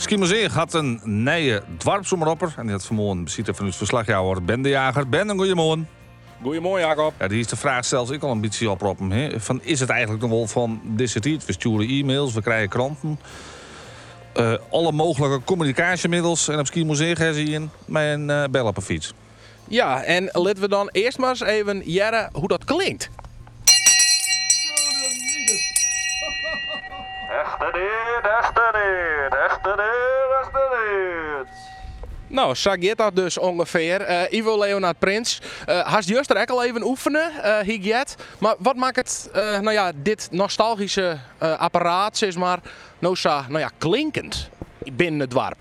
Schiemersing had een nieuwe dwarpsomropper. En die had vanmorgen beziet van ons verslagjouwer Ben de Jager. Ben, een goeiemorgen. Goedemorgen, Jacob. Ja, die is de vraag zelfs ik al een beetje oproepen. Hè? Van, is het eigenlijk nog wel van deze tijd? We sturen e-mails, we krijgen kranten. Alle mogelijke communicatiemiddels. En op Schiemersing gaan ze in met een bel op een fiets. Ja, en laten we dan eerst maar eens even jaren hoe dat klinkt. Nou, zo gaat dat dus ongeveer. Ivo Leonard Prins. Hast juist er ook al even oefenen, maar wat maakt het, dit nostalgische apparaat, zeg maar, nou zo, klinkend binnen het dorp?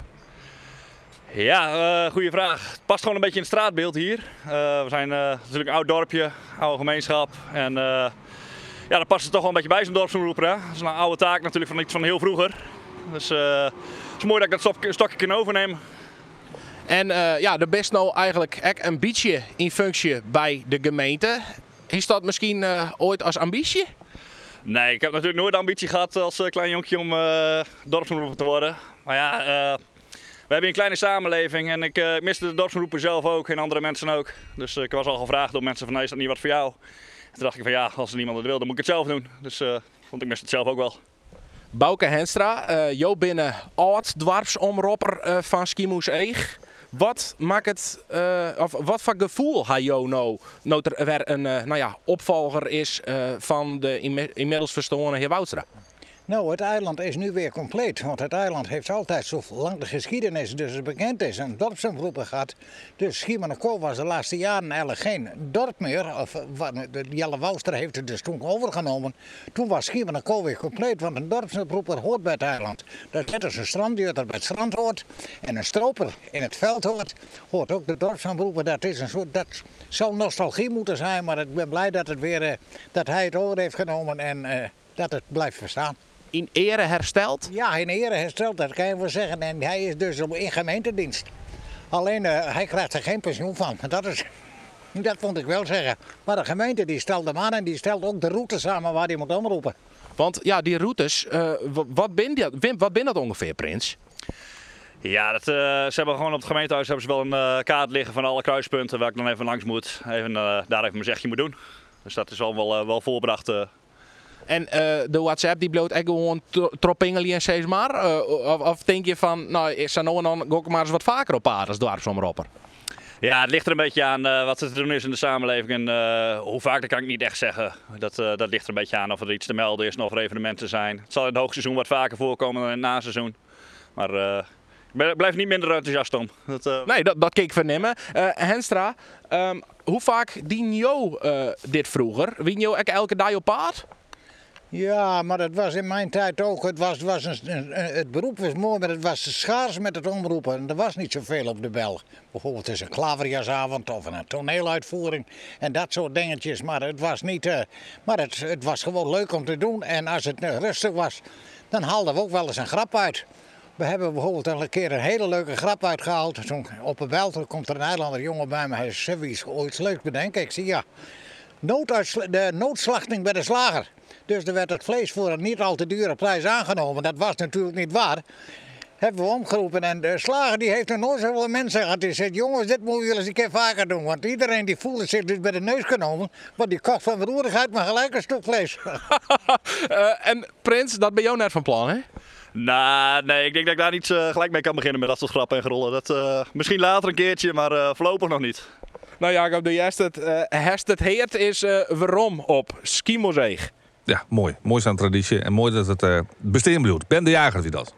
Ja, goede vraag. Het past gewoon een beetje in het straatbeeld hier. We zijn natuurlijk een oud dorpje, oude gemeenschap. En ja, dan past het toch wel een beetje bij zo'n dorpsomroeper. Hè? Dat is een oude taak natuurlijk van iets van heel vroeger. Dus het is mooi dat ik dat stokje kan overnemen. En er best nou eigenlijk ook een beetje in functie bij de gemeente. Is dat misschien ooit als ambitie? Nee, ik heb natuurlijk nooit de ambitie gehad als klein jonkje om dorpsomroeper te worden. Maar ja, we hebben een kleine samenleving en ik miste de dorpsomroeper zelf ook en andere mensen ook. Dus ik was al gevraagd door mensen van, is dat niet wat voor jou? En toen dacht ik van ja, als er niemand het wil, dan moet ik het zelf doen. Dus vond ik miste het zelf ook wel. Bouke Henstra, jou binnen oud-dwarpsomropper van Schiemersing. Wat maakt het, wat voor gevoel had jou nou er weer een opvolger is van de inmiddels verstoren heer Woudstra? Nou, het eiland is nu weer compleet, want het eiland heeft altijd zo lang de geschiedenis dus bekend is en dorpsomroepen gehad. Dus Schiermonnikoog was de laatste jaren eigenlijk geen dorp meer. Jelle Woudstra heeft het dus toen overgenomen. Toen was Schiermonnikoog weer compleet, want een dorpsomroeper hoort bij het eiland. Dat net als een stranddier dat bij het strand hoort en een stroper in het veld hoort ook de dorpsomroeper. Dat zou nostalgie moeten zijn, maar ik ben blij dat, dat hij het over heeft genomen en dat het blijft verstaan. In ere hersteld? Ja, in ere hersteld, dat kan je wel zeggen. En hij is dus in gemeentedienst. Alleen, hij krijgt er geen pensioen van. Dat vond ik wel zeggen. Maar de gemeente die stelt hem aan en die stelt ook de route samen waar hij moet omroepen. Want ja, die routes, wat ben dat ongeveer, Prins? Ja, ze hebben gewoon op het gemeentehuis hebben ze wel een kaart liggen van alle kruispunten waar ik dan even langs moet. Daar even mijn zegje moet doen. Dus dat is al wel voorbedacht. En de WhatsApp die bloot echt gewoon troppingelen en steeds maar? Of denk je van, nou, is er nou en dan ga ik maar eens wat vaker op pad als dorpsomroeper? Ja, het ligt er een beetje aan wat er te doen is in de samenleving en hoe vaak, dat kan ik niet echt zeggen. Dat ligt er een beetje aan of er iets te melden is, of er evenementen zijn. Het zal in het hoogseizoen wat vaker voorkomen dan in het naseizoen. Maar ik blijf niet minder enthousiast om. Nee, dat kan ik vernemen. Henstra, hoe vaak dien jou dit vroeger? Wien jou elke dag op paard? Ja, maar dat was in mijn tijd ook. Het beroep was mooi, maar het was schaars met het omroepen. En er was niet zoveel op de bel. Bijvoorbeeld een klaverjasavond of een toneeluitvoering en dat soort dingetjes. Maar het was niet. Maar het was gewoon leuk om te doen. En als het rustig was, dan haalden we ook wel eens een grap uit. We hebben bijvoorbeeld een keer een hele leuke grap uitgehaald. Toen op een bel komt er een eilander jongen bij me. Hij zegt, wie is ooit leuks bedenken? Ik zeg ja, de noodslachting bij de slager. Dus er werd het vlees voor een niet al te dure prijs aangenomen. Dat was natuurlijk niet waar. Hebben we omgeroepen en de slager die heeft nog nooit zoveel mensen gehad. Die zegt, jongens, dit moeten jullie eens een keer vaker doen. Want iedereen die voelde zich dus bij de neus genomen. Want die kocht van beroerigheid maar gelijk een stuk vlees. En Prins, dat ben jou net van plan, hè? Nou, nee, ik denk dat ik daar niet gelijk mee kan beginnen met dat soort grappen en gerollen. Misschien later een keertje, maar voorlopig nog niet. Nou Jacob, de het heert is waarom op Schiemersing. Ja, mooi. Mooi zijn traditie en mooi dat het bestaan bloedt. Ben de Jager wie dat.